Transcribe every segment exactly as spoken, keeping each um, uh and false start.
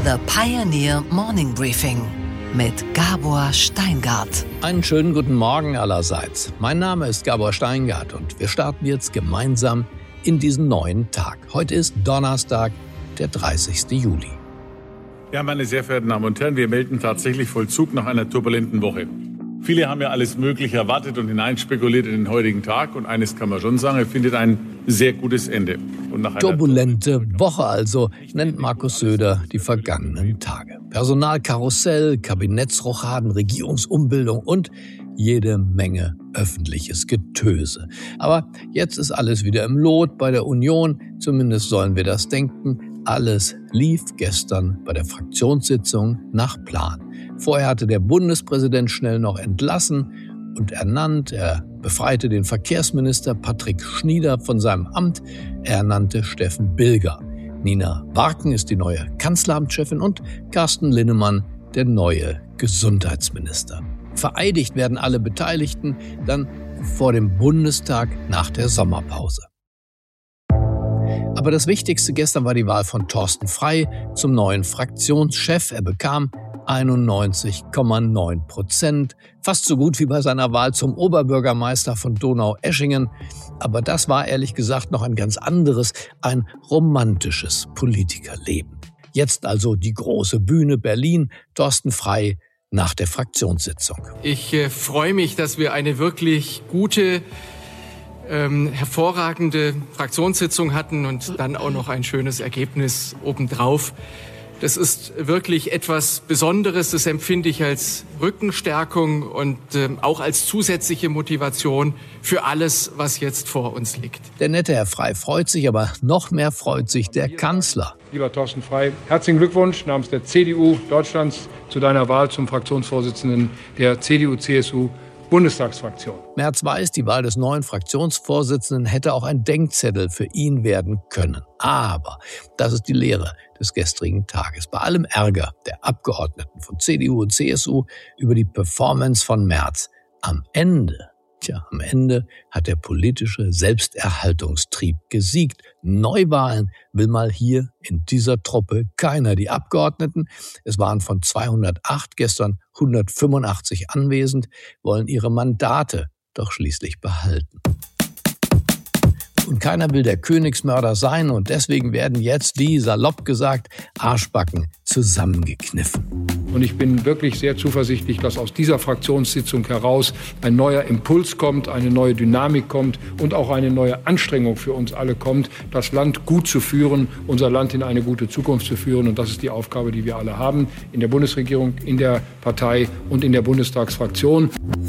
The Pioneer Morning Briefing mit Gabor Steingart. Einen schönen guten Morgen allerseits. Mein Name ist Gabor Steingart und wir starten jetzt gemeinsam in diesen neuen Tag. Heute ist Donnerstag, der dreißigsten Juli. Ja, meine sehr verehrten Damen und Herren, wir melden tatsächlich Vollzug nach einer turbulenten Woche. Viele haben ja alles Mögliche erwartet und hineinspekuliert in den heutigen Tag. Und eines kann man schon sagen, er findet ein sehr gutes Ende. Und nach einer Turbulente Woche also, nennt Markus Söder die vergangenen Tage. Personalkarussell, Kabinettsrochaden, Regierungsumbildung und jede Menge öffentliches Getöse. Aber jetzt ist alles wieder im Lot bei der Union, zumindest sollen wir das denken. Alles lief gestern bei der Fraktionssitzung nach Plan. Vorher hatte der Bundespräsident schnell noch entlassen und ernannt. Er befreite den Verkehrsminister Patrick Schnieder von seinem Amt. Er ernannte Steffen Bilger. Nina Barken ist die neue Kanzleramtschefin und Carsten Linnemann der neue Gesundheitsminister. Vereidigt werden alle Beteiligten dann vor dem Bundestag nach der Sommerpause. Aber das Wichtigste gestern war die Wahl von Thorsten Frey zum neuen Fraktionschef. Er bekam einundneunzig Komma neun Prozent, fast so gut wie bei seiner Wahl zum Oberbürgermeister von Donaueschingen. Aber das war ehrlich gesagt noch ein ganz anderes, ein romantisches Politikerleben. Jetzt also die große Bühne Berlin, Thorsten Frey nach der Fraktionssitzung. Ich äh, freue mich, dass wir eine wirklich gute, ähm, hervorragende Fraktionssitzung hatten und dann auch noch ein schönes Ergebnis obendrauf. Das ist wirklich etwas Besonderes, das empfinde ich als Rückenstärkung und äh, auch als zusätzliche Motivation für alles, was jetzt vor uns liegt. Der nette Herr Frey freut sich, aber noch mehr freut sich der Kanzler. Lieber Thorsten Frey, herzlichen Glückwunsch namens der C D U Deutschlands zu deiner Wahl zum Fraktionsvorsitzenden der C D U C S U Bundestagsfraktion. Merz weiß, die Wahl des neuen Fraktionsvorsitzenden hätte auch ein Denkzettel für ihn werden können. Aber das ist die Lehre des gestrigen Tages. Bei allem Ärger der Abgeordneten von C D U und C S U über die Performance von Merz, am Ende, tja, am Ende hat der politische Selbsterhaltungstrieb gesiegt. Neuwahlen will mal hier in dieser Truppe keiner. Die Abgeordneten, es waren von zweihundertacht gestern hundertfünfundachtzig anwesend, wollen ihre Mandate doch schließlich behalten. Und keiner will der Königsmörder sein und deswegen werden jetzt, wie salopp gesagt, Arschbacken zusammengekniffen. Und ich bin wirklich sehr zuversichtlich, dass aus dieser Fraktionssitzung heraus ein neuer Impuls kommt, eine neue Dynamik kommt und auch eine neue Anstrengung für uns alle kommt, das Land gut zu führen, unser Land in eine gute Zukunft zu führen. Und das ist die Aufgabe, die wir alle haben, in der Bundesregierung, in der Partei und in der Bundestagsfraktion.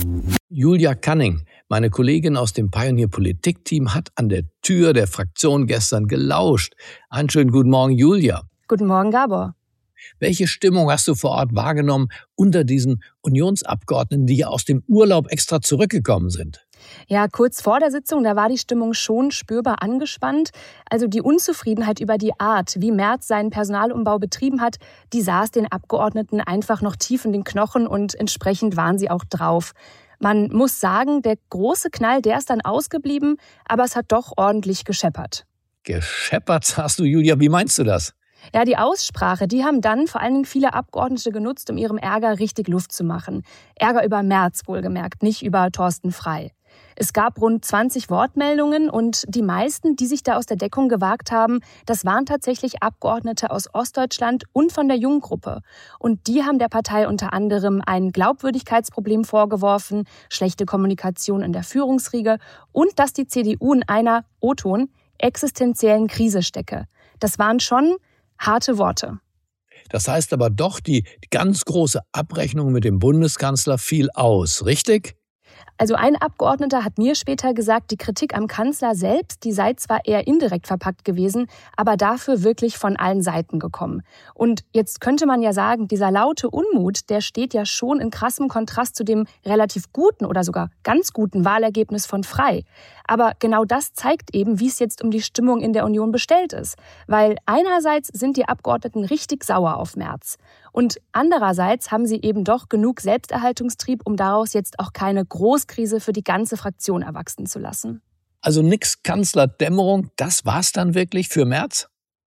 Julia Canning, meine Kollegin aus dem Pioneer Politik-Team, hat an der Tür der Fraktion gestern gelauscht. Einen schönen guten Morgen, Julia. Guten Morgen, Gabor. Welche Stimmung hast du vor Ort wahrgenommen unter diesen Unionsabgeordneten, die ja aus dem Urlaub extra zurückgekommen sind? Ja, kurz vor der Sitzung, da war die Stimmung schon spürbar angespannt. Also die Unzufriedenheit über die Art, wie Merz seinen Personalumbau betrieben hat, die saß den Abgeordneten einfach noch tief in den Knochen und entsprechend waren sie auch drauf. Man muss sagen, der große Knall, der ist dann ausgeblieben, aber es hat doch ordentlich gescheppert. Gescheppert, sagst du, Julia, wie meinst du das? Ja, die Aussprache, die haben dann vor allen Dingen viele Abgeordnete genutzt, um ihrem Ärger richtig Luft zu machen. Ärger über Merz wohlgemerkt, nicht über Thorsten Frey. Es gab rund zwanzig Wortmeldungen und die meisten, die sich da aus der Deckung gewagt haben, das waren tatsächlich Abgeordnete aus Ostdeutschland und von der Junggruppe. Und die haben der Partei unter anderem ein Glaubwürdigkeitsproblem vorgeworfen, schlechte Kommunikation in der Führungsriege und dass die C D U in einer, O-Ton, existenziellen Krise stecke. Das waren schon harte Worte. Das heißt aber doch, die, die ganz große Abrechnung mit dem Bundeskanzler fiel aus, richtig? Also ein Abgeordneter hat mir später gesagt, die Kritik am Kanzler selbst, die sei zwar eher indirekt verpackt gewesen, aber dafür wirklich von allen Seiten gekommen. Und jetzt könnte man ja sagen, dieser laute Unmut, der steht ja schon in krassem Kontrast zu dem relativ guten oder sogar ganz guten Wahlergebnis von Frey. Aber genau das zeigt eben, wie es jetzt um die Stimmung in der Union bestellt ist. Weil einerseits sind die Abgeordneten richtig sauer auf Merz. Und andererseits haben sie eben doch genug Selbsterhaltungstrieb, um daraus jetzt auch keine Großkrise für die ganze Fraktion erwachsen zu lassen. Also nix Kanzlerdämmerung, das war's dann wirklich für Merz?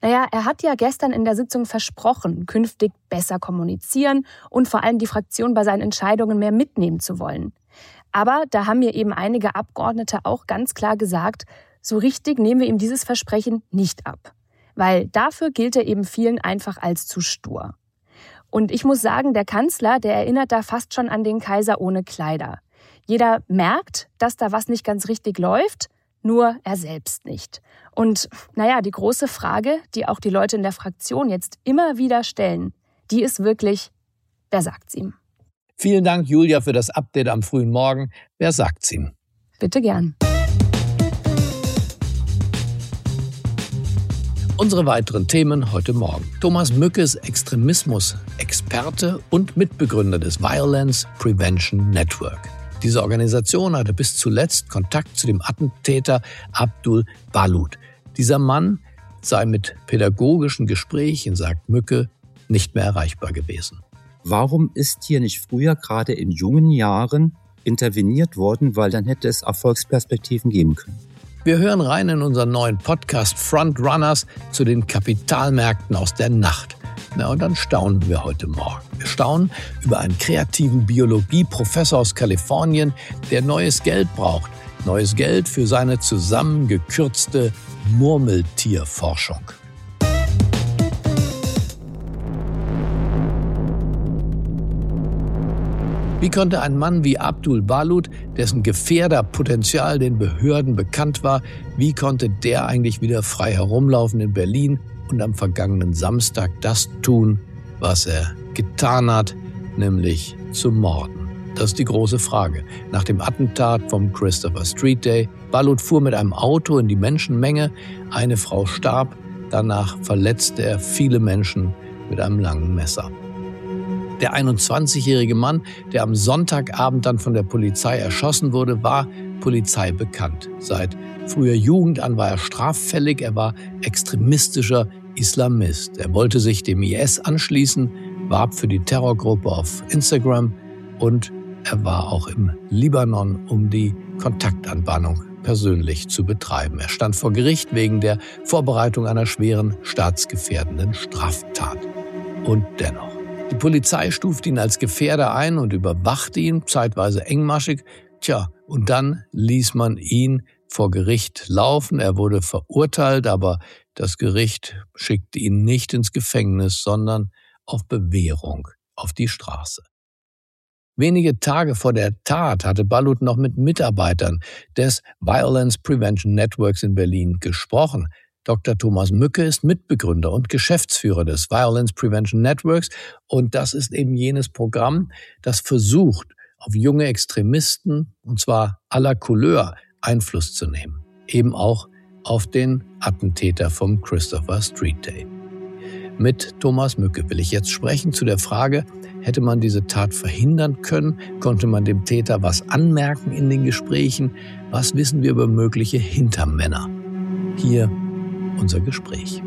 Naja, er hat ja gestern in der Sitzung versprochen, künftig besser kommunizieren und vor allem die Fraktion bei seinen Entscheidungen mehr mitnehmen zu wollen. Aber da haben mir eben einige Abgeordnete auch ganz klar gesagt, so richtig nehmen wir ihm dieses Versprechen nicht ab. Weil dafür gilt er eben vielen einfach als zu stur. Und ich muss sagen, der Kanzler, der erinnert da fast schon an den Kaiser ohne Kleider. Jeder merkt, dass da was nicht ganz richtig läuft, nur er selbst nicht. Und naja, die große Frage, die auch die Leute in der Fraktion jetzt immer wieder stellen, die ist wirklich, wer sagt's ihm? Vielen Dank, Julia, für das Update am frühen Morgen. Wer sagt's ihm? Bitte gern. Unsere weiteren Themen heute Morgen. Thomas Mücke ist Extremismus-Experte und Mitbegründer des Violence Prevention Network. Diese Organisation hatte bis zuletzt Kontakt zu dem Attentäter Abdul Balut. Dieser Mann sei mit pädagogischen Gesprächen, sagt Mücke, nicht mehr erreichbar gewesen. Warum ist hier nicht früher, gerade in jungen Jahren, interveniert worden? Weil dann hätte es Erfolgsperspektiven geben können. Wir hören rein in unseren neuen Podcast Frontrunners zu den Kapitalmärkten aus der Nacht. Na, und dann staunen wir heute Morgen. Wir staunen über einen kreativen Biologieprofessor aus Kalifornien, der neues Geld braucht. Neues Geld für seine zusammengekürzte Murmeltierforschung. Wie konnte ein Mann wie Abdul Balut, dessen Gefährderpotenzial den Behörden bekannt war, wie konnte der eigentlich wieder frei herumlaufen in Berlin und am vergangenen Samstag das tun, was er getan hat, nämlich zu morden? Das ist die große Frage. Nach dem Attentat vom Christopher Street Day, Balut fuhr mit einem Auto in die Menschenmenge, eine Frau starb, danach verletzte er viele Menschen mit einem langen Messer. Der einundzwanzigjährige Mann, der am Sonntagabend dann von der Polizei erschossen wurde, war polizeibekannt. Seit früher Jugend an war er straffällig, er war extremistischer Islamist. Er wollte sich dem I S anschließen, warb für die Terrorgruppe auf Instagram und er war auch im Libanon, um die Kontaktanbahnung persönlich zu betreiben. Er stand vor Gericht wegen der Vorbereitung einer schweren staatsgefährdenden Straftat. Und dennoch. Die Polizei stufte ihn als Gefährder ein und überwachte ihn, zeitweise engmaschig. Tja, und dann ließ man ihn vor Gericht laufen. Er wurde verurteilt, aber das Gericht schickte ihn nicht ins Gefängnis, sondern auf Bewährung auf die Straße. Wenige Tage vor der Tat hatte Balut noch mit Mitarbeitern des Violence Prevention Networks in Berlin gesprochen. Doktor Thomas Mücke ist Mitbegründer und Geschäftsführer des Violence Prevention Networks und das ist eben jenes Programm, das versucht, auf junge Extremisten, und zwar aller Couleur, Einfluss zu nehmen. Eben auch auf den Attentäter vom Christopher Street Day. Mit Thomas Mücke will ich jetzt sprechen zu der Frage, hätte man diese Tat verhindern können? Konnte man dem Täter was anmerken in den Gesprächen? Was wissen wir über mögliche Hintermänner? Hier unser Gespräch.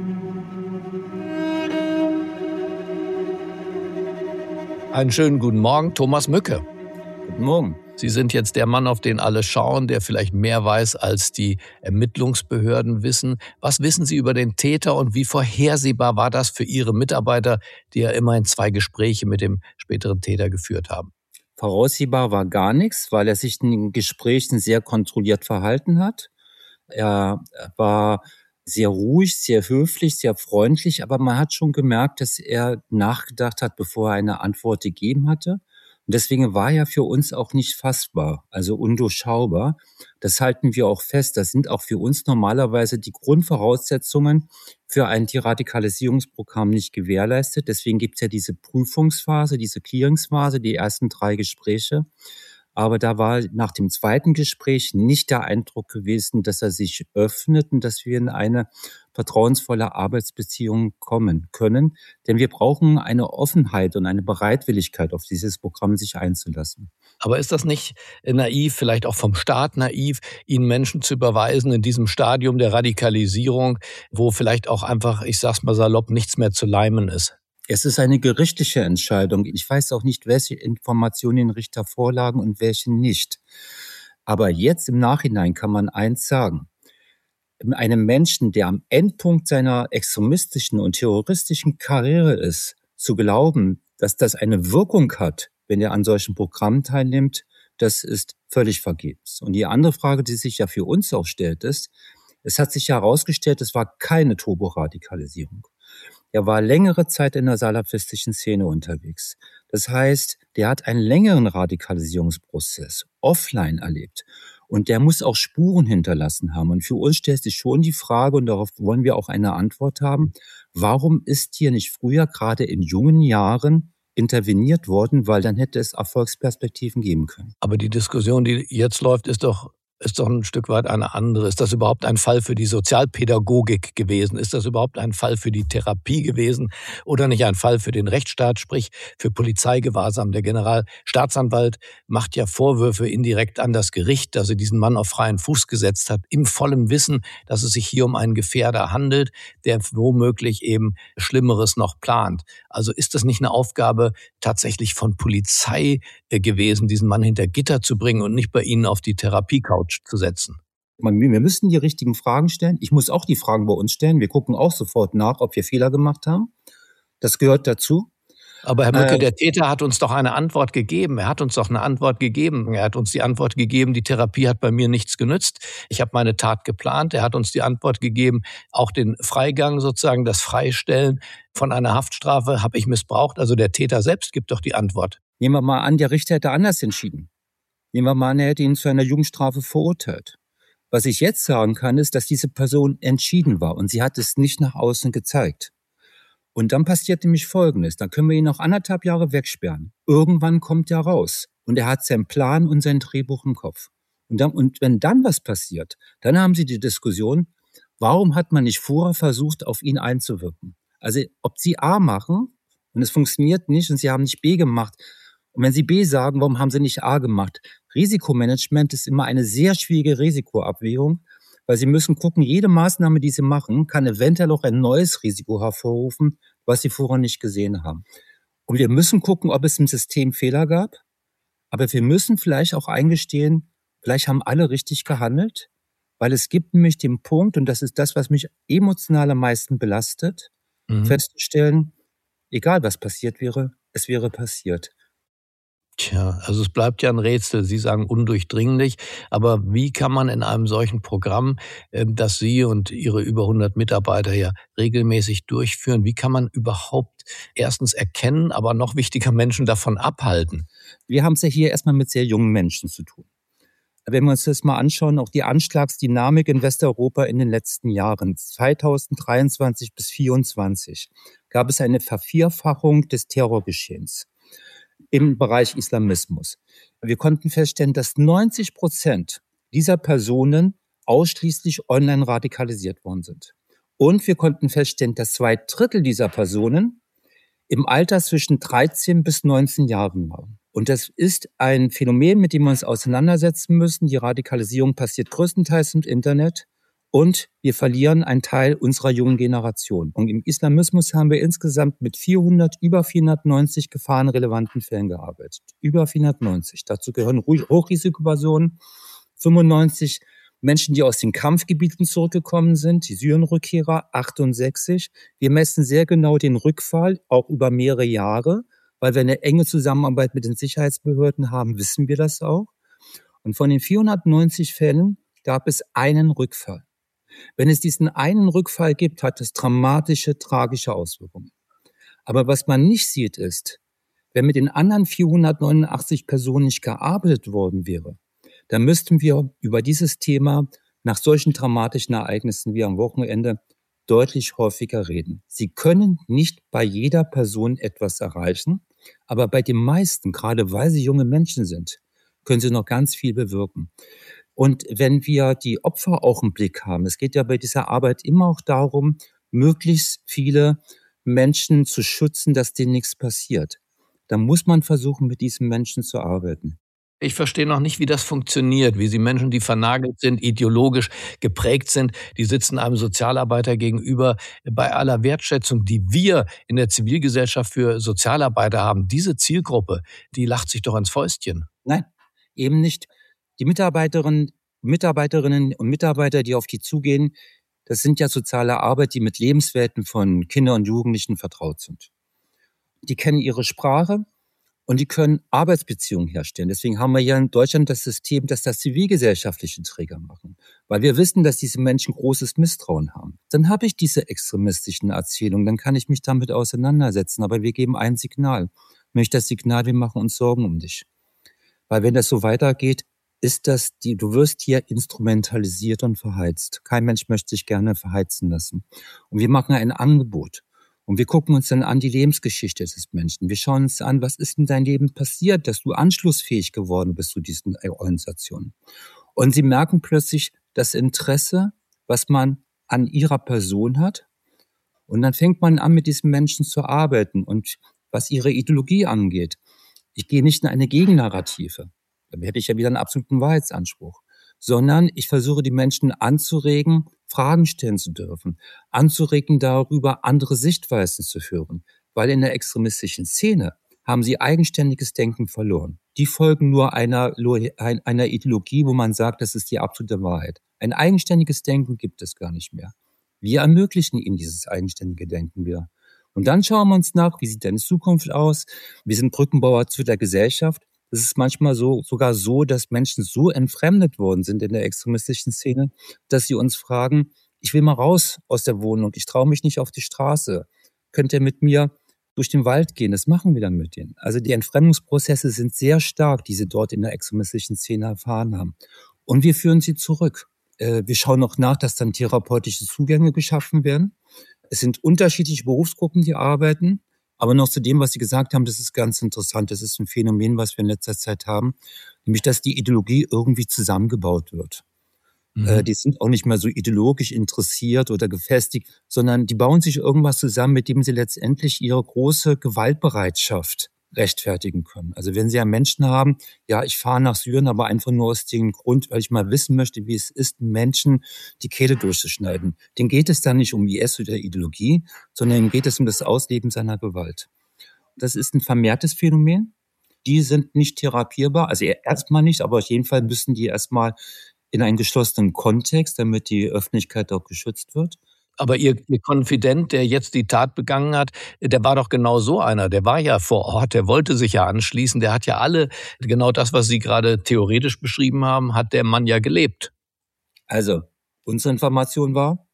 Einen schönen guten Morgen, Thomas Mücke. Guten Morgen. Sie sind jetzt der Mann, auf den alle schauen, der vielleicht mehr weiß, als die Ermittlungsbehörden wissen. Was wissen Sie über den Täter und wie vorhersehbar war das für Ihre Mitarbeiter, die ja immerhin zwei Gespräche mit dem späteren Täter geführt haben? Voraussehbar war gar nichts, weil er sich in den Gesprächen sehr kontrolliert verhalten hat. Er war sehr ruhig, sehr höflich, sehr freundlich, aber man hat schon gemerkt, dass er nachgedacht hat, bevor er eine Antwort gegeben hatte. Und deswegen war er für uns auch nicht fassbar, also undurchschaubar. Das halten wir auch fest. Das sind auch für uns normalerweise die Grundvoraussetzungen für ein Deradikalisierungsprogramm nicht gewährleistet. Deswegen gibt es ja diese Prüfungsphase, diese Clearingsphase, die ersten drei Gespräche. Aber da war nach dem zweiten Gespräch nicht der Eindruck gewesen, dass er sich öffnet und dass wir in eine vertrauensvolle Arbeitsbeziehung kommen können. Denn wir brauchen eine Offenheit und eine Bereitwilligkeit, auf dieses Programm sich einzulassen. Aber ist das nicht naiv, vielleicht auch vom Staat naiv, Ihnen Menschen zu überweisen in diesem Stadium der Radikalisierung, wo vielleicht auch einfach, ich sag's mal salopp, nichts mehr zu leimen ist? Es ist eine gerichtliche Entscheidung. Ich weiß auch nicht, welche Informationen den Richter vorlagen und welche nicht. Aber jetzt im Nachhinein kann man eins sagen. einem Menschen, der am Endpunkt seiner extremistischen und terroristischen Karriere ist, zu glauben, dass das eine Wirkung hat, wenn er an solchen Programmen teilnimmt, das ist völlig vergebens. Und die andere Frage, die sich ja für uns auch stellt, ist, es hat sich ja herausgestellt, es war keine Turboradikalisierung. Er war längere Zeit in der salafistischen Szene unterwegs. Das heißt, der hat einen längeren Radikalisierungsprozess offline erlebt. Und der muss auch Spuren hinterlassen haben. Und für uns stellt sich schon die Frage, und darauf wollen wir auch eine Antwort haben, warum ist hier nicht früher, gerade in jungen Jahren, interveniert worden, weil dann hätte es Erfolgsperspektiven geben können. Aber die Diskussion, die jetzt läuft, ist doch ist doch ein Stück weit eine andere. Ist das überhaupt ein Fall für die Sozialpädagogik gewesen? Ist das überhaupt ein Fall für die Therapie gewesen oder nicht ein Fall für den Rechtsstaat, sprich für Polizeigewahrsam? Der Generalstaatsanwalt macht ja Vorwürfe indirekt an das Gericht, dass er diesen Mann auf freien Fuß gesetzt hat, im vollen Wissen, dass es sich hier um einen Gefährder handelt, der womöglich eben Schlimmeres noch plant. Also ist das nicht eine Aufgabe tatsächlich von Polizei gewesen, diesen Mann hinter Gitter zu bringen und nicht bei Ihnen auf die Therapiecouch zu setzen? Wir müssen die richtigen Fragen stellen. Ich muss auch die Fragen bei uns stellen. Wir gucken auch sofort nach, ob wir Fehler gemacht haben. Das gehört dazu. Aber Herr Mücke, äh, der Täter hat uns doch eine Antwort gegeben. Er hat uns doch eine Antwort gegeben. Er hat uns die Antwort gegeben, die Therapie hat bei mir nichts genützt. Ich habe meine Tat geplant. Er hat uns die Antwort gegeben, auch den Freigang sozusagen, das Freistellen von einer Haftstrafe habe ich missbraucht. Also der Täter selbst gibt doch die Antwort. Nehmen wir mal an, der Richter hätte anders entschieden. Nehmen wir mal an, er hätte ihn zu einer Jugendstrafe verurteilt. Was ich jetzt sagen kann, ist, dass diese Person entschieden war und sie hat es nicht nach außen gezeigt. Und dann passiert nämlich Folgendes, dann können wir ihn noch anderthalb Jahre wegsperren. Irgendwann kommt er raus und er hat seinen Plan und sein Drehbuch im Kopf. Und, dann, und wenn dann was passiert, dann haben Sie die Diskussion, warum hat man nicht vorher versucht, auf ihn einzuwirken? Also ob Sie A machen und es funktioniert nicht und Sie haben nicht B gemacht, und wenn Sie B sagen, warum haben Sie nicht A gemacht? Risikomanagement ist immer eine sehr schwierige Risikoabwägung, weil Sie müssen gucken, jede Maßnahme, die Sie machen, kann eventuell auch ein neues Risiko hervorrufen, was Sie vorher nicht gesehen haben. Und wir müssen gucken, ob es im System Fehler gab, aber wir müssen vielleicht auch eingestehen, vielleicht haben alle richtig gehandelt, weil es gibt nämlich den Punkt, und das ist das, was mich emotional am meisten belastet, mhm. festzustellen, egal was passiert wäre, es wäre passiert. Tja, also es bleibt ja ein Rätsel. Sie sagen undurchdringlich, aber wie kann man in einem solchen Programm, das Sie und Ihre über hundert Mitarbeiter ja regelmäßig durchführen, wie kann man überhaupt erstens erkennen, aber noch wichtiger Menschen davon abhalten? Wir haben es ja hier erstmal mit sehr jungen Menschen zu tun. Wenn wir uns das mal anschauen, auch die Anschlagsdynamik in Westeuropa in den letzten Jahren, zweitausenddreiundzwanzig bis zweitausendvierundzwanzig, gab es eine Vervierfachung des Terrorgeschehens im Bereich Islamismus. Wir konnten feststellen, dass neunzig Prozent dieser Personen ausschließlich online radikalisiert worden sind. Und wir konnten feststellen, dass zwei Drittel dieser Personen im Alter zwischen dreizehn bis neunzehn Jahren waren. Und das ist ein Phänomen, mit dem wir uns auseinandersetzen müssen. Die Radikalisierung passiert größtenteils im Internet. Und wir verlieren einen Teil unserer jungen Generation. Und im Islamismus haben wir insgesamt mit vierhundert, über vierhundertneunzig gefahrenrelevanten Fällen gearbeitet. Über vierhundertneunzig. Dazu gehören Hochrisikopersonen, fünfundneunzig Menschen, die aus den Kampfgebieten zurückgekommen sind, die Syrien-Rückkehrer, achtundsechzig. Wir messen sehr genau den Rückfall, auch über mehrere Jahre, weil wir eine enge Zusammenarbeit mit den Sicherheitsbehörden haben, wissen wir das auch. Und von den vierhundertneunzig Fällen gab es einen Rückfall. Wenn es diesen einen Rückfall gibt, hat es dramatische, tragische Auswirkungen. Aber was man nicht sieht, ist, wenn mit den anderen vierhundertneunundachtzig Personen nicht gearbeitet worden wäre, dann müssten wir über dieses Thema nach solchen dramatischen Ereignissen wie am Wochenende deutlich häufiger reden. Sie können nicht bei jeder Person etwas erreichen, aber bei den meisten, gerade weil sie junge Menschen sind, können sie noch ganz viel bewirken. Und wenn wir die Opfer auch im Blick haben, es geht ja bei dieser Arbeit immer auch darum, möglichst viele Menschen zu schützen, dass denen nichts passiert. Dann muss man versuchen, mit diesen Menschen zu arbeiten. Ich verstehe noch nicht, wie das funktioniert, wie Sie Menschen, die vernagelt sind, ideologisch geprägt sind, die sitzen einem Sozialarbeiter gegenüber. Bei aller Wertschätzung, die wir in der Zivilgesellschaft für Sozialarbeiter haben, diese Zielgruppe, die lacht sich doch ins Fäustchen. Nein, eben nicht. Die Mitarbeiterin Mitarbeiterinnen und Mitarbeiter, die auf die zugehen, das sind ja soziale Arbeit, die mit Lebenswelten von Kindern und Jugendlichen vertraut sind. Die kennen ihre Sprache und die können Arbeitsbeziehungen herstellen. Deswegen haben wir ja in Deutschland das System, dass das zivilgesellschaftliche Träger machen. Weil wir wissen, dass diese Menschen großes Misstrauen haben. Dann habe ich diese extremistischen Erzählungen, dann kann ich mich damit auseinandersetzen. Aber wir geben ein Signal. Nämlich das Signal, wir machen uns Sorgen um dich. Weil wenn das so weitergeht, ist das die, du wirst hier instrumentalisiert und verheizt. Kein Mensch möchte sich gerne verheizen lassen. Und wir machen ein Angebot. Und wir gucken uns dann an die Lebensgeschichte des Menschen. Wir schauen uns an, was ist in deinem Leben passiert, dass du anschlussfähig geworden bist zu diesen Organisationen. Und sie merken plötzlich das Interesse, was man an ihrer Person hat. Und dann fängt man an, mit diesen Menschen zu arbeiten. Und was ihre Ideologie angeht, ich gehe nicht in eine Gegennarrative. Dann hätte ich ja wieder einen absoluten Wahrheitsanspruch. Sondern ich versuche, die Menschen anzuregen, Fragen stellen zu dürfen, anzuregen, darüber andere Sichtweisen zu hören. Weil in der extremistischen Szene haben sie eigenständiges Denken verloren. Die folgen nur einer, einer Ideologie, wo man sagt, das ist die absolute Wahrheit. Ein eigenständiges Denken gibt es gar nicht mehr. Wir ermöglichen ihnen dieses eigenständige Denken wieder. Und dann schauen wir uns nach, wie sieht deine Zukunft aus? Wir sind Brückenbauer zu der Gesellschaft. Es ist manchmal so, sogar so, dass Menschen so entfremdet worden sind in der extremistischen Szene, dass sie uns fragen, ich will mal raus aus der Wohnung, ich traue mich nicht auf die Straße. Könnt ihr mit mir durch den Wald gehen? Das machen wir dann mit denen. Also die Entfremdungsprozesse sind sehr stark, die sie dort in der extremistischen Szene erfahren haben. Und wir führen sie zurück. Wir schauen noch nach, dass dann therapeutische Zugänge geschaffen werden. Es sind unterschiedliche Berufsgruppen, die arbeiten. Aber noch zu dem, was Sie gesagt haben, das ist ganz interessant. Das ist ein Phänomen, was wir in letzter Zeit haben. Nämlich, dass die Ideologie irgendwie zusammengebaut wird. Mhm. Äh, die sind auch nicht mehr so ideologisch interessiert oder gefestigt, sondern die bauen sich irgendwas zusammen, mit dem sie letztendlich ihre große Gewaltbereitschaft rechtfertigen können. Also wenn Sie ja Menschen haben, ja, ich fahre nach Syrien, aber einfach nur aus dem Grund, weil ich mal wissen möchte, wie es ist, Menschen die Kehle durchzuschneiden. Denen geht es dann nicht um I S oder Ideologie, sondern denen geht es um das Ausleben seiner Gewalt. Das ist ein vermehrtes Phänomen. Die sind nicht therapierbar, also erstmal nicht, aber auf jeden Fall müssen die erstmal in einen geschlossenen Kontext, damit die Öffentlichkeit auch geschützt wird. Aber Ihr, Ihr Konfident, der jetzt die Tat begangen hat, der war doch genau so einer. Der war ja vor Ort, der wollte sich ja anschließen. Der hat ja alle, genau das, was Sie gerade theoretisch beschrieben haben, hat der Mann ja gelebt. Also, unsere Information war,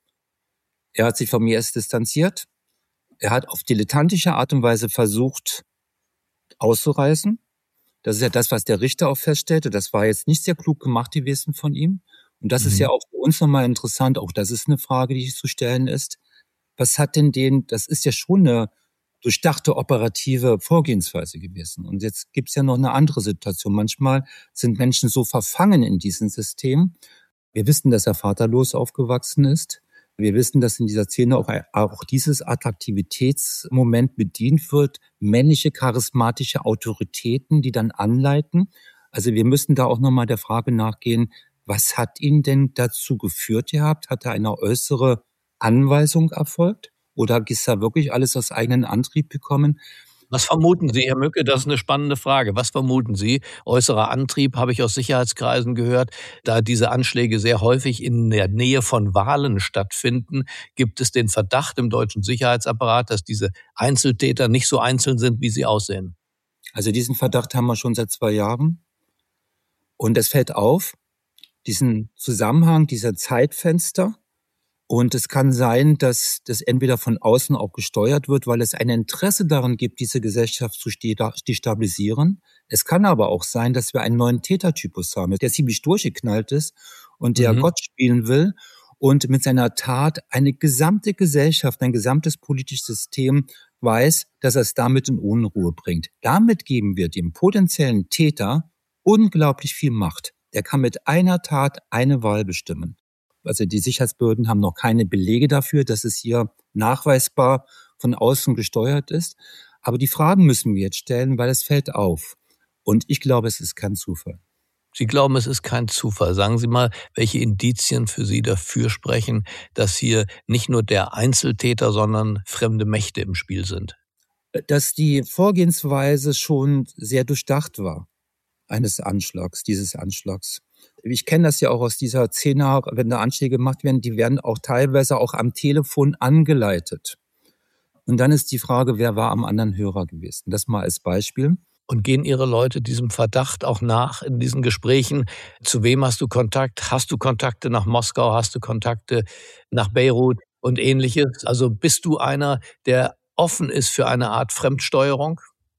er hat sich von mir erst distanziert. Er hat auf dilettantische Art und Weise versucht, auszureißen. Das ist ja das, was der Richter auch feststellte. Das war jetzt nicht sehr klug gemacht gewesen von ihm. Und das mhm. ist ja auch für uns nochmal interessant, auch das ist eine Frage, die zu stellen ist. Was hat denn den, das ist ja schon eine durchdachte operative Vorgehensweise gewesen. Und jetzt gibt's ja noch eine andere Situation. Manchmal sind Menschen so verfangen in diesem System. Wir wissen, dass er vaterlos aufgewachsen ist. Wir wissen, dass in dieser Szene auch, auch dieses Attraktivitätsmoment bedient wird. Männliche, charismatische Autoritäten, die dann anleiten. Also wir müssen da auch nochmal der Frage nachgehen, was hat ihn denn dazu geführt gehabt? Hat er eine äußere Anweisung erfolgt? Oder ist er wirklich alles aus eigenem Antrieb bekommen? Was vermuten Sie, Herr Mücke? Das ist eine spannende Frage. Was vermuten Sie? Äußerer Antrieb habe ich aus Sicherheitskreisen gehört. Da diese Anschläge sehr häufig in der Nähe von Wahlen stattfinden, gibt es den Verdacht im deutschen Sicherheitsapparat, dass diese Einzeltäter nicht so einzeln sind, wie sie aussehen. Also diesen Verdacht haben wir schon seit zwei Jahren. Und es fällt auf, diesen Zusammenhang, dieser Zeitfenster. Und es kann sein, dass das entweder von außen auch gesteuert wird, weil es ein Interesse daran gibt, diese Gesellschaft zu destabilisieren. Es kann aber auch sein, dass wir einen neuen Tätertypus haben, der ziemlich durchgeknallt ist und der mhm. Gott spielen will und mit seiner Tat eine gesamte Gesellschaft, ein gesamtes politisches System weiß, dass er es damit in Unruhe bringt. Damit geben wir dem potenziellen Täter unglaublich viel Macht. Der kann mit einer Tat eine Wahl bestimmen. Also die Sicherheitsbehörden haben noch keine Belege dafür, dass es hier nachweisbar von außen gesteuert ist. Aber die Fragen müssen wir jetzt stellen, weil es fällt auf. Und ich glaube, es ist kein Zufall. Sie glauben, es ist kein Zufall. Sagen Sie mal, welche Indizien für Sie dafür sprechen, dass hier nicht nur der Einzeltäter, sondern fremde Mächte im Spiel sind? Dass die Vorgehensweise schon sehr durchdacht war, eines Anschlags, dieses Anschlags. Ich kenne das ja auch aus dieser Szene, wenn da Anschläge gemacht werden, die werden auch teilweise auch am Telefon angeleitet. Und dann ist die Frage, wer war am anderen Hörer gewesen? Das mal als Beispiel. Und gehen Ihre Leute diesem Verdacht auch nach in diesen Gesprächen? Zu wem hast du Kontakt? Hast du Kontakte nach Moskau? Hast du Kontakte nach Beirut und Ähnliches? Also bist du einer, der offen ist für eine Art Fremdsteuerung?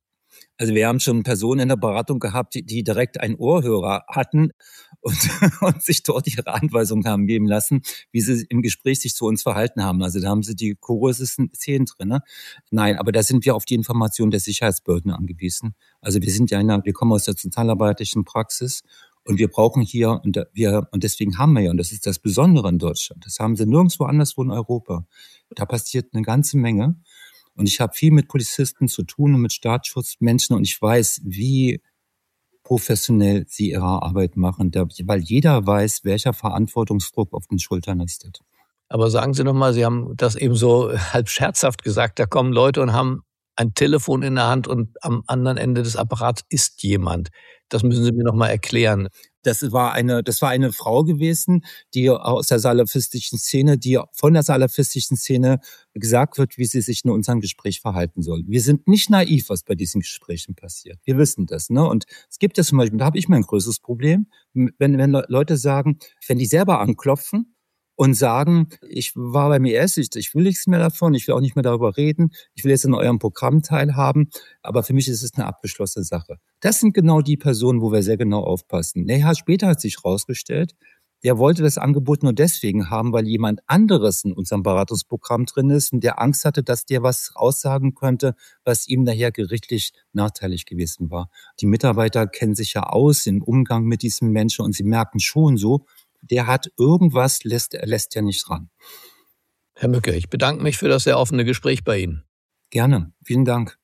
Also wir haben schon Personen in der Beratung gehabt, die, die direkt einen Ohrhörer hatten und, und sich dort ihre Anweisungen haben geben lassen, wie sie im Gespräch sich zu uns verhalten haben. Also da haben sie die kuriosesten Szenen drin. Ne? Nein, aber da sind wir auf die Information der Sicherheitsbehörden angewiesen. Also wir sind ja in der, wir kommen aus der sozialarbeiterischen Praxis und wir brauchen hier, und wir, und deswegen haben wir ja, und das ist das Besondere in Deutschland, das haben sie nirgendwo anderswo in Europa. Da passiert eine ganze Menge. Und ich habe viel mit Polizisten zu tun und mit Staatsschutzmenschen und ich weiß, wie professionell sie ihre Arbeit machen, weil jeder weiß, welcher Verantwortungsdruck auf den Schultern ist. Aber sagen Sie doch mal, Sie haben das eben so halb scherzhaft gesagt, da kommen Leute und haben ein Telefon in der Hand und am anderen Ende des Apparats ist jemand. Das müssen Sie mir noch mal erklären. Das war eine, das war eine Frau gewesen, die aus der salafistischen Szene, die von der salafistischen Szene gesagt wird, wie sie sich in unserem Gespräch verhalten soll. Wir sind nicht naiv, was bei diesen Gesprächen passiert. Wir wissen das, ne? Und es gibt ja zum Beispiel, da habe ich mal ein größeres Problem, wenn, wenn Leute sagen, wenn die selber anklopfen und sagen, ich war beim I S, ich, ich will nichts mehr davon, ich will auch nicht mehr darüber reden, ich will jetzt in eurem Programm teilhaben, aber für mich ist es eine abgeschlossene Sache. Das sind genau die Personen, wo wir sehr genau aufpassen. Naja, später hat sich herausgestellt, der wollte das Angebot nur deswegen haben, weil jemand anderes in unserem Beratungsprogramm drin ist und der Angst hatte, dass der was aussagen könnte, was ihm daher gerichtlich nachteilig gewesen war. Die Mitarbeiter kennen sich ja aus im Umgang mit diesen Menschen und sie merken schon so, der hat irgendwas, lässt, lässt ja nicht ran. Herr Mücke, ich bedanke mich für das sehr offene Gespräch bei Ihnen. Gerne, vielen Dank.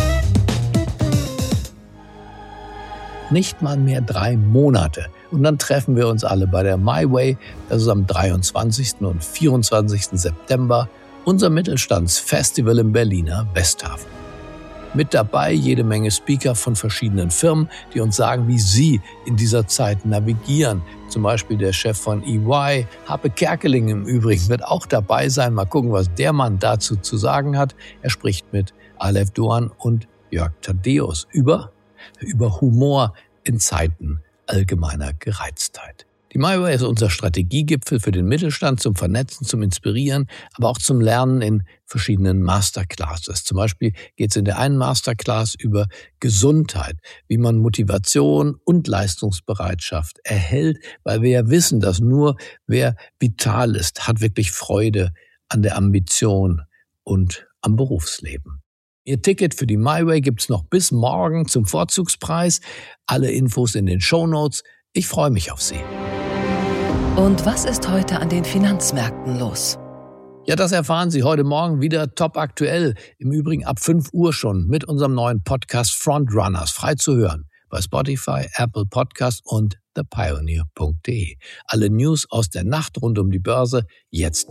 Nicht mal mehr drei Monate. Und dann treffen wir uns alle bei der My Way. Das ist am dreiundzwanzigsten und vierundzwanzigsten September. Unser Mittelstandsfestival im Berliner Westhafen. Mit dabei jede Menge Speaker von verschiedenen Firmen, die uns sagen, wie sie in dieser Zeit navigieren. Zum Beispiel der Chef von E Y, Happe Kerkeling im Übrigen, wird auch dabei sein. Mal gucken, was der Mann dazu zu sagen hat. Er spricht mit Aleph Doğan und Jörg Thaddeus über, über Humor in Zeiten allgemeiner Gereiztheit. Die My Way ist unser Strategiegipfel für den Mittelstand zum Vernetzen, zum Inspirieren, aber auch zum Lernen in verschiedenen Masterclasses. Zum Beispiel geht es in der einen Masterclass über Gesundheit, wie man Motivation und Leistungsbereitschaft erhält, weil wir ja wissen, dass nur wer vital ist, hat wirklich Freude an der Ambition und am Berufsleben. Ihr Ticket für die My Way gibt's noch bis morgen zum Vorzugspreis. Alle Infos in den Shownotes. Ich freue mich auf Sie. Und was ist heute an den Finanzmärkten los? Ja, das erfahren Sie heute Morgen wieder top aktuell. Im Übrigen ab fünf Uhr schon mit unserem neuen Podcast Frontrunners. Frei zu hören bei Spotify, Apple Podcast und the pioneer punkt de. Alle News aus der Nacht rund um die Börse jetzt.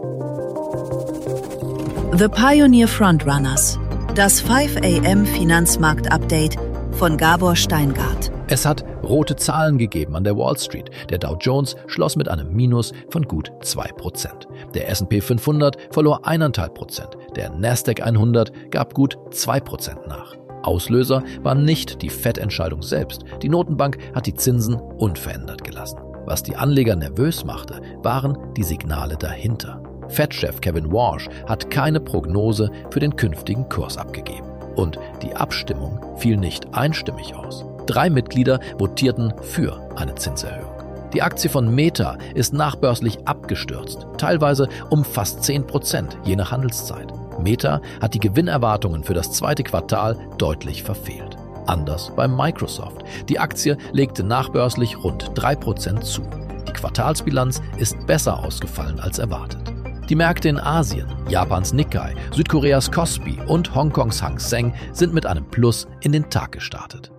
The Pioneer Frontrunners. Das fünf a m Finanzmarkt-Update von Gabor Steingart. Es hat rote Zahlen gegeben an der Wall Street. Der Dow Jones schloss mit einem Minus von gut zwei Prozent. Der S und P fünfhundert verlor eins Komma fünf Prozent. Der Nasdaq hundert gab gut zwei Prozent nach. Auslöser war nicht die Fed-Entscheidung selbst. Die Notenbank hat die Zinsen unverändert gelassen. Was die Anleger nervös machte, waren die Signale dahinter. Fed-Chef Kevin Warsh hat keine Prognose für den künftigen Kurs abgegeben. Und die Abstimmung fiel nicht einstimmig aus. Drei Mitglieder votierten für eine Zinserhöhung. Die Aktie von Meta ist nachbörslich abgestürzt, teilweise um fast zehn Prozent, je nach Handelszeit. Meta hat die Gewinnerwartungen für das zweite Quartal deutlich verfehlt. Anders bei Microsoft. Die Aktie legte nachbörslich rund drei Prozent zu. Die Quartalsbilanz ist besser ausgefallen als erwartet. Die Märkte in Asien, Japans Nikkei, Südkoreas Kospi und Hongkongs Hang Seng sind mit einem Plus in den Tag gestartet.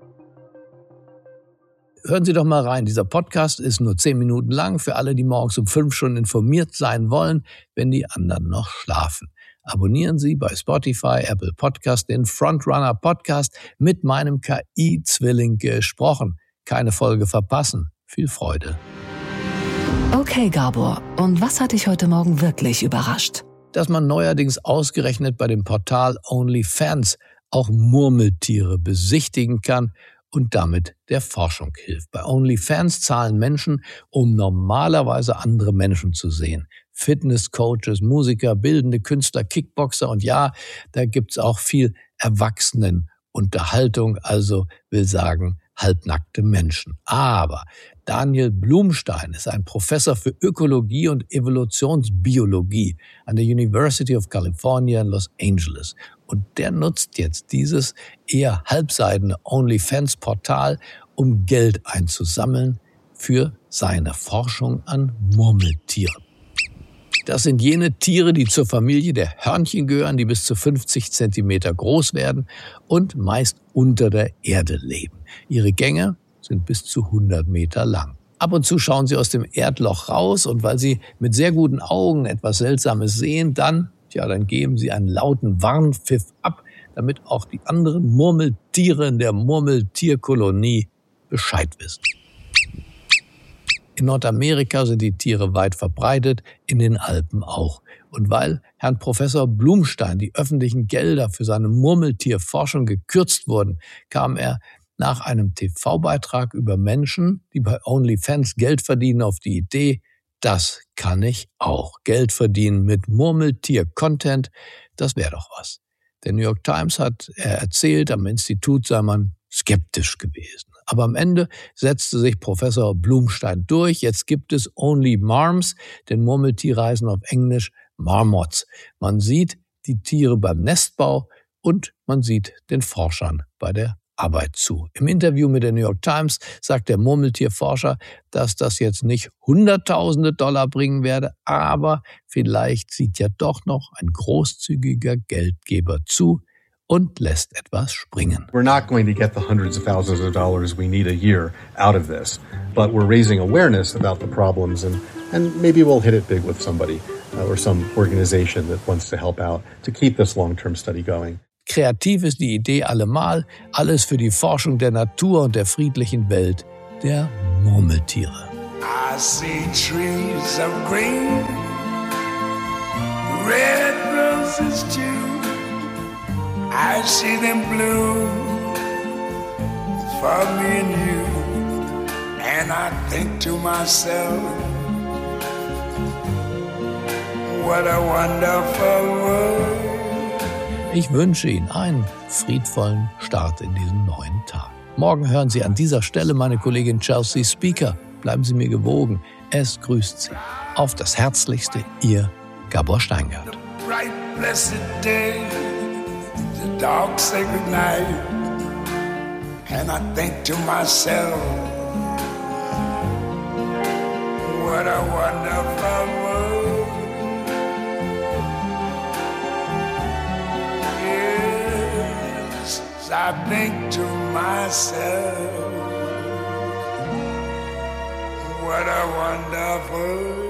Hören Sie doch mal rein. Dieser Podcast ist nur zehn Minuten lang für alle, die morgens um fünf schon informiert sein wollen, wenn die anderen noch schlafen. Abonnieren Sie bei Spotify, Apple Podcast den Frontrunner Podcast mit meinem K I-Zwilling gesprochen. Keine Folge verpassen. viel Freude. Okay, Gabor, und was hat dich heute Morgen wirklich überrascht? Dass man neuerdings ausgerechnet bei dem Portal OnlyFans auch Murmeltiere besichtigen kann und damit der Forschung hilft. Bei OnlyFans zahlen Menschen, um normalerweise andere Menschen zu sehen. Fitnesscoaches, Musiker, bildende Künstler, Kickboxer und ja, da gibt's auch viel Erwachsenenunterhaltung, also will sagen halbnackte Menschen. Aber Daniel Blumstein ist ein Professor für Ökologie und Evolutionsbiologie an der University of California in Los Angeles. Und der nutzt jetzt dieses eher halbseidene OnlyFans-Portal, um Geld einzusammeln für seine Forschung an Murmeltieren. Das sind jene Tiere, die zur Familie der Hörnchen gehören, die bis zu fünfzig Zentimeter groß werden und meist unter der Erde leben. Ihre Gänge sind bis zu hundert Meter lang. Ab und zu schauen sie aus dem Erdloch raus und weil sie mit sehr guten Augen etwas Seltsames sehen, dann, tja, dann geben sie einen lauten Warnpfiff ab, damit auch die anderen Murmeltiere in der Murmeltierkolonie Bescheid wissen. In Nordamerika sind die Tiere weit verbreitet, in den Alpen auch. Und weil Herrn Professor Blumstein die öffentlichen Gelder für seine Murmeltierforschung gekürzt wurden, kam er nach einem T V-Beitrag über Menschen, die bei OnlyFans Geld verdienen, auf die Idee, das kann ich auch. Geld verdienen mit Murmeltier-Content, das wäre doch was. Der New York Times hat er erzählt, am Institut sei man skeptisch gewesen. Aber am Ende setzte sich Professor Blumstein durch. Jetzt gibt es Only Marms, denn Murmeltiere heißen auf Englisch Marmots. Man sieht die Tiere beim Nestbau und man sieht den Forschern bei der Arbeit zu. Im Interview mit der New York Times sagt der Murmeltierforscher, dass das jetzt nicht Hunderttausende Dollar bringen werde, aber vielleicht sieht ja doch noch ein großzügiger Geldgeber zu und lässt etwas springen. We're not going to get the hundreds of thousands of dollars we need a year out of this, but we're raising awareness about the problems and, and maybe we'll hit it big with somebody uh, or some organization that wants to help out to keep this long-term study going. Kreativ ist die Idee allemal, alles für die Forschung der Natur und der friedlichen Welt der Murmeltiere. I see trees of green, red roses too. I see them bloom for me and you, and I think to myself, what a wonderful world. Ich wünsche Ihnen einen friedvollen Start in diesen neuen Tag. Morgen hören Sie an dieser Stelle meine Kollegin Chelsea Speaker. Bleiben Sie mir gewogen. Es grüßt Sie. Auf das Herzlichste, Ihr Gabor Steingart. The dark sacred night, and I think to myself, what a wonderful world. Yes, I think to myself, what a wonderful world.